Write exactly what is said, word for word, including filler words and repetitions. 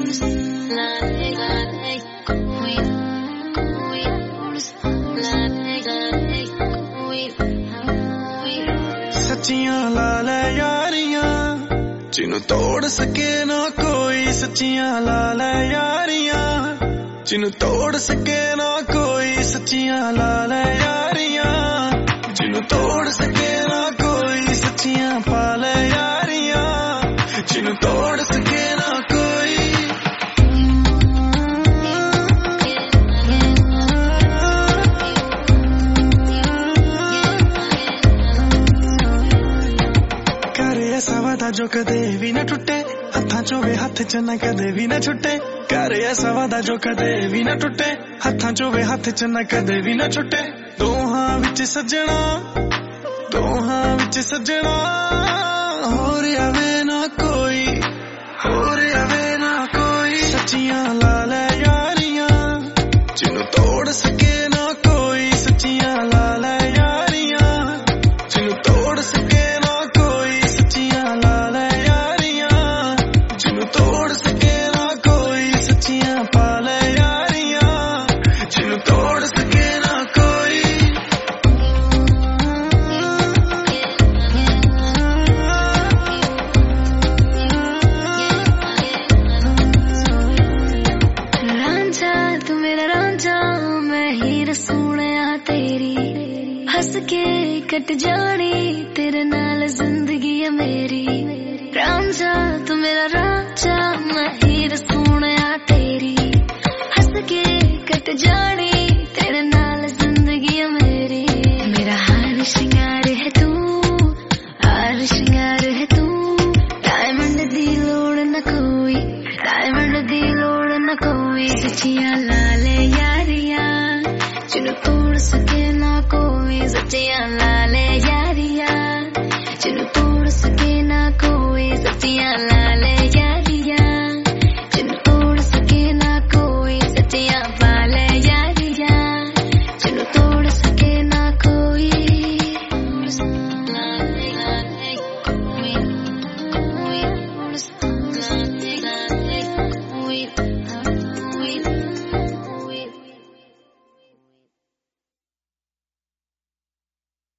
सच्चियां ला ले यारियां जिन्हों तोड़ सके ना कोई, सच्चियां ला ले यारियां जिन्हों तोड़ सके ना कोई, सच्चियां ला ले यारियां जिन्हों तोड़ सके ना कोई, सच्चियां पा ले यारियां जिन्हों तोड़ सके ना कोई। करे ऐसा वादा जो कदे भी न टूटे, हत्थां चों वे हत्थ च न कदे भी न छुटे। करे ऐसा वादा जो कदे भी न टूटे, हत्थां चों वे हत्थ च न कदे भी न छुटे। दोहां विच सजना, दोहां विच सजना, होर आवे ना कोई, होर आवे ना कोई। सच्चियां ला ले यारियां जिन्हों तोड़ सके ना कोई, सच्चियां ला ले यारियां जिन्हों तोड़ सके ना कोई, सच्चियां ला ले यारियां जिन्हों तोड़ सके ना कोई, सच्चियां पा ले यारियां जिन्हों तोड़ सके ना कोई। रांझा तू मेरा रांझा, मैं हीर सोहणिया तेरी, हंस के कट जानी तेरे नाल जिंदगी है मेरी। रांझा तू मेरा रांझा, मैं हीर सोहणिया तेरी, हंस के कट जानी तेरे नाल जिंदगी है मेरी। मेरा हार श्रृंगार है तू, हार श्रृंगार है तू, डायमंड दी लोड़ न कोई, डायमंड दी लोड़ न कोई। सच्चियां ला ले यारियां जिन्हों तोड़ सके ना कोई, सच्चियां ला ले